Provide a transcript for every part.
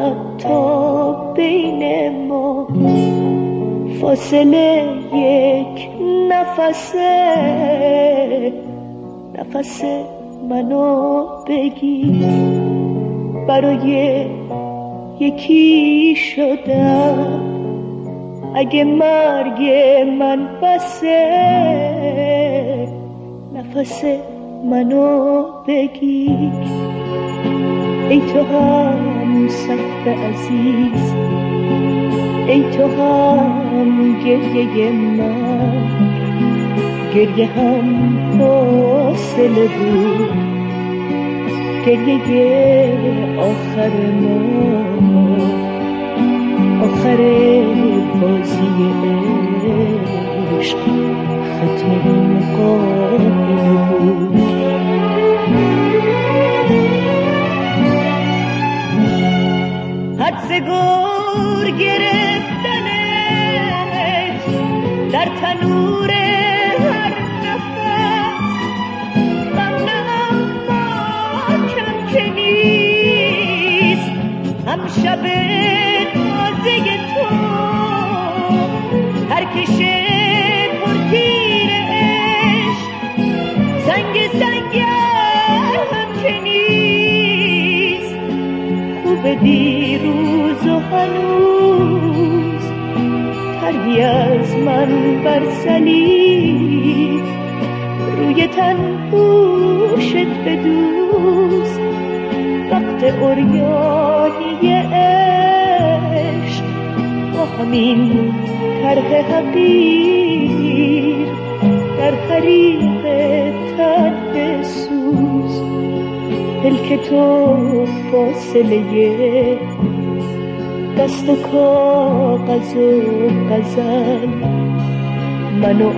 حتی بین ما فاصله یک نفسه، نفس منو بگیر. برای یکی شدم اگه مرگ من بسه، نفس منو بگیر. ای تو هم سقف عزیز، ای تو هم گریه من، گریه هم فاصله بود، گریه آخر ما، آخر بازی عشق، ختم این قافله بود. حدس گور گرفتنت در تنور هر نفس، غمنم کم که نیست هم شب تازه تو، هر کشه پرتیر عشق سنگ هم که نیست. خوب دیروز و هنوز تری از من بر صلیب، روی تن پوشت بدوز. وقت عریانی عشق با همین طرح حقیر، در حریق تن بسوز. دل که تو فاصله دست و کاغذ و غزل، منو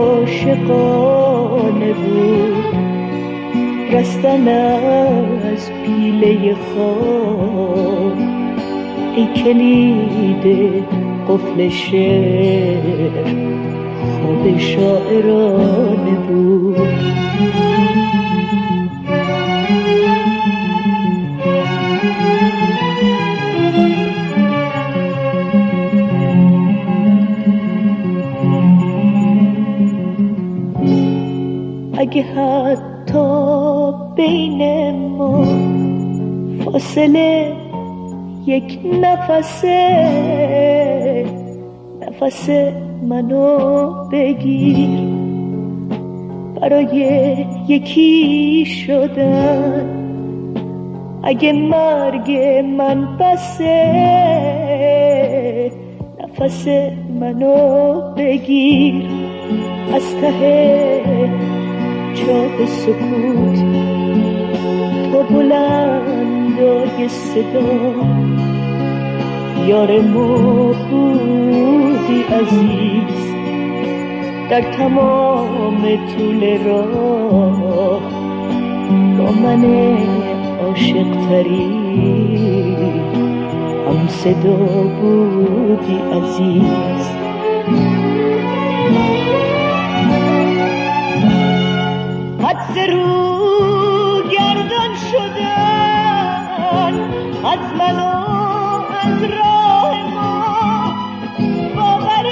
عاشقانه بود رستن از پیله خواب. ای کلید قفل شعر خواب شاعرانه بود. اگه حتی بین ما فاصله یک نفسه، نفس منو بگیر. برای یکی شدن اگه مرگ من بسه، نفس منو بگیر. از ته چاه سکوت تا بلندای صدا، یار ما بودی عزیز در تمام طول راه. با من عاشق تری هم صدا بودی عزیز. حدس رو گردان شدن از من و از راه ما، باور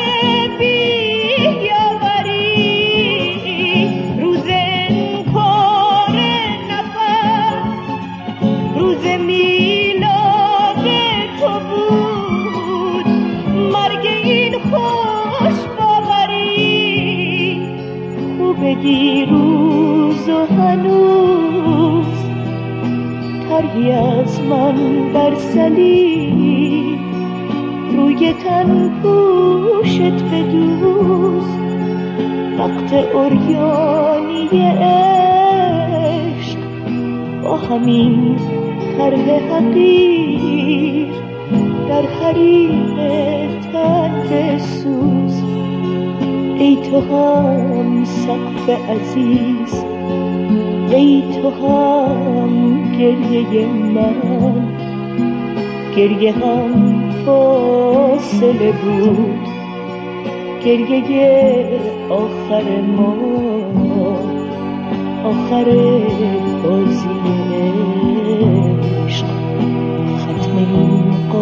بیاوری روز انکار نفس، روز میلاد تو بود مرگ این خوش باوری. خوب دیروز و هنوز تری از من بر صلیب، روی تن پوشت بدوز. وقت عریانی عشق با همین طرح حقیر، در حریق تن بسوز. ای تو هم سقف عزیز، ای تو هم گریه من، گریه هم فاصله بود، گریه آخر ما، آخر بازی عشق، ختم این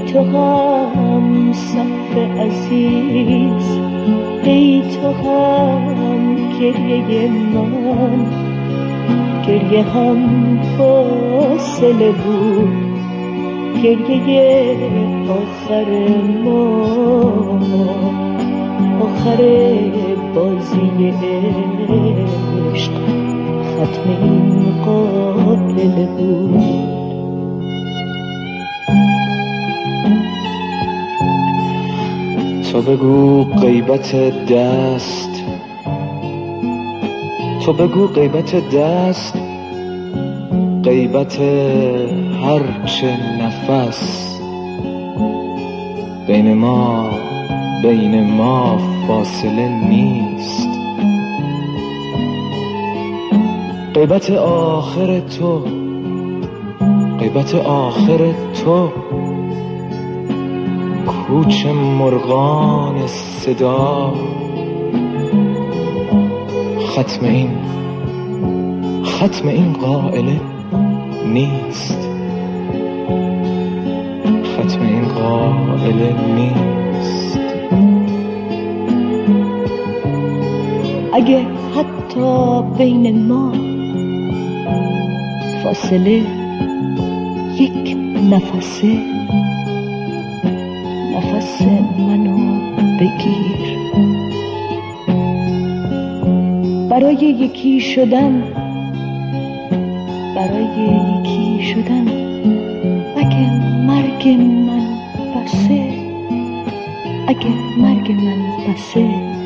تو هم صف عزیز، ای تو هم گریه من، گریه هم فاصله بود، گریه آخر ما، آخر بازی عشق، ختم این قافله بود. تو بگو غیبت دست، تو بگو غیبت دست، غیبت هرچه نفس، بین ما فاصله نیست. غیبت آخر تو، غیبت آخر تو، کوچ مرغان صدا، ختم این قائله نیست، ختم این قائله نیست. اگه حتی بین ما فاصله یک نفسه، نفس منو بگیر. برای یکی شدن، برای یکی شدن، اگه مرگ من بسه، اگه مرگ من بسه،